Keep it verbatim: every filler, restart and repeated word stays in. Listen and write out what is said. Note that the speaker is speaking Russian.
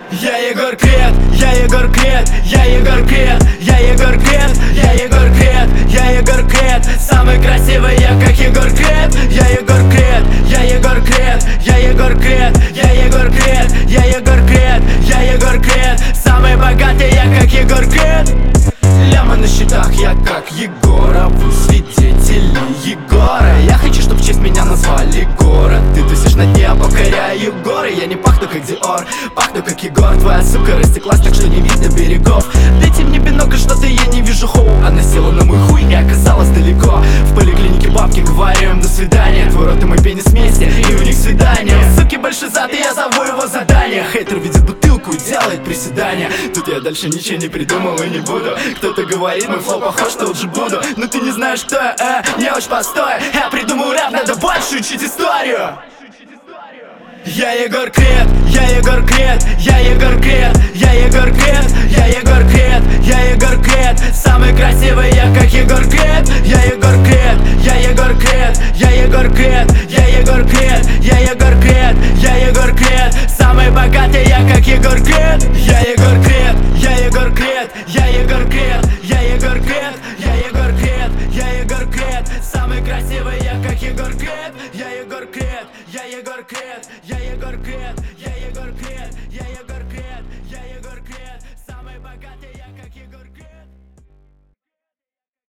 Я Егор Крид, я Егор Крид, я Егор Крид, я Егор Крид, я Егор Крид, я Егор Крид, самый красивый я как Егор Крид, я Егор Крид, я Егор Крид, я Егор Крид, я Егор Крид, я Егор Крид, я Егор Крид, самый богатый я как Егор Крид. Лямы на счетах, я как Егора, вы свидетели Егора. Я хочу, чтоб в честь меня назвали город. Ты тусишь на дне, покоряю горы. Я не пахну как Диор, пахну как Егор. Твоя сука растеклась так, что не видно берегов. Дайте мне бинокль, что-то я не вижу хоу. Она села на мой хуй и оказалась далеко. В поликлинике бабки говорим до свидания. Твой рот и мой пенис вместе, и у них свидание. Суки большой зад, и я зову его задание. Хейтер видит бутылку и делает приседания. Тут я дальше ничего не придумал и не буду. Кто-то говорит, мой флоу похож, что лучше буду. Но ты не знаешь, кто я, э, не очень постой. Я придумал рэп, надо больше учить историю. Я Егор Крид, я Егор Крид, я Егор Крид, я Егор Крид, я Егор Крид, я Егор Крид, самый красивый я как Егор Крид, я Егор Крид, я Егор Крид, я Егор Крид, я Егор Крид, я Егор Крид, я Егор Крид, самый богатый я как Егор Крид, я Егор Крид, я Егор Крид, я Егор Крид, я Егор Крид, я Егор Крид, я Егор Крид, самый красивый я как Егор Крид, я Егор Крид, я Егор Крид, я Егор Крид.